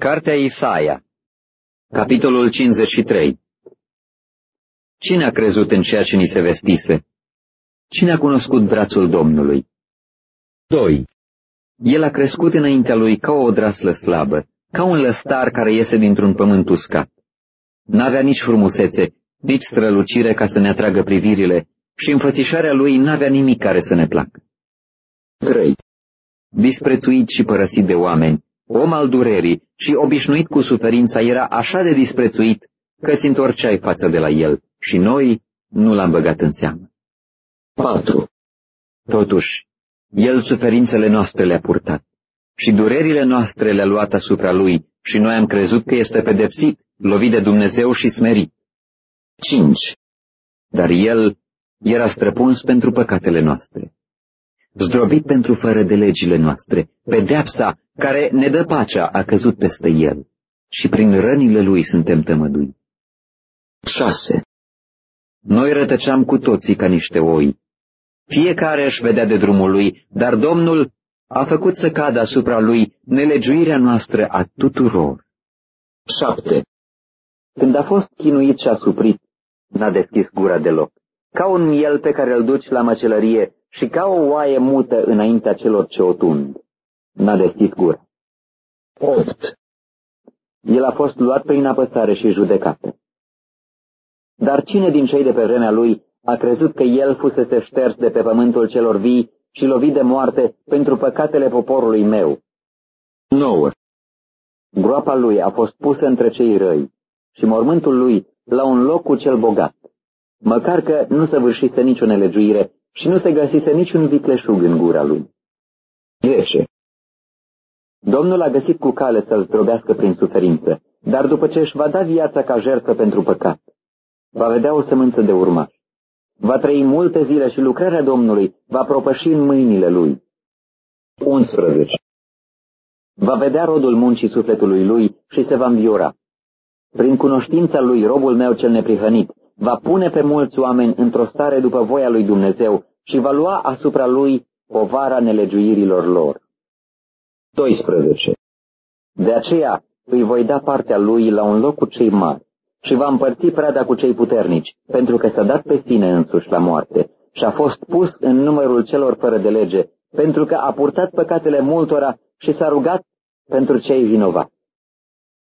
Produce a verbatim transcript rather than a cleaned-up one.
Cartea Isaia, capitolul cincizeci și trei. Cine a crezut în ceea ce ni se vestise? Cine a cunoscut brațul Domnului? doi. El a crescut înaintea lui ca o odraslă slabă, ca un lăstar care iese dintr-un pământ uscat. N-avea nici frumusețe, nici strălucire ca să ne atragă privirile și înfățișarea lui n-avea nimic care să ne placă. trei. Disprețuit și părăsit de oameni, om al durerii și obișnuit cu suferința, era așa de disprețuit că ți întorceai față de la el și noi nu l-am băgat în seamă. patru. Totuși, el suferințele noastre le-a purtat și durerile noastre le-a luat asupra lui și noi am crezut că este pedepsit, lovit de Dumnezeu și smerit. cinci. Dar el era străpuns pentru păcatele noastre, zdrobit pentru fără de legile noastre, pedeapsa care ne dă pacea a căzut peste el și prin rănile lui suntem tămădui. șase. Noi rătăceam cu toții ca niște oi. Fiecare își vedea de drumul lui, dar Domnul a făcut să cadă asupra lui nelegiuirea noastră a tuturor. șapte. Când a fost chinuit și asuprit, n-a deschis gura deloc, ca un miel pe care îl duci la măcelărie și ca o oaie mută înaintea celor ce o tund. N-a deschis gura. opt. El a fost luat prin apăsare și judecată. Dar cine din cei de pe vremea lui a crezut că el fusese șters de pe pământul celor vii și lovit de moarte pentru păcatele poporului meu? nouă. Groapa lui a fost pusă între cei răi și mormântul lui la un loc cu cel bogat, măcar că nu săvârșise nicio nelegiuire și nu se găsise niciun vicleșug în gura lui. zece. Domnul a găsit cu cale să-l zdrobească prin suferință, dar după ce își va da viața ca jertfă pentru păcat, va vedea o sămânță de urmaș. Va trăi multe zile și lucrarea Domnului va propăși în mâinile lui. unsprezece. Va vedea rodul muncii sufletului lui și se va înviora. Prin cunoștința lui, robul meu cel neprihănit va pune pe mulți oameni într-o stare după voia lui Dumnezeu și va lua asupra lui povara nelegiuirilor lor. doisprezece. De aceea îi voi da partea lui la un loc cu cei mari și va împărți prada cu cei puternici, pentru că s-a dat pe sine însuși la moarte și a fost pus în numărul celor fără de lege, pentru că a purtat păcatele multora și s-a rugat pentru cei vinovați.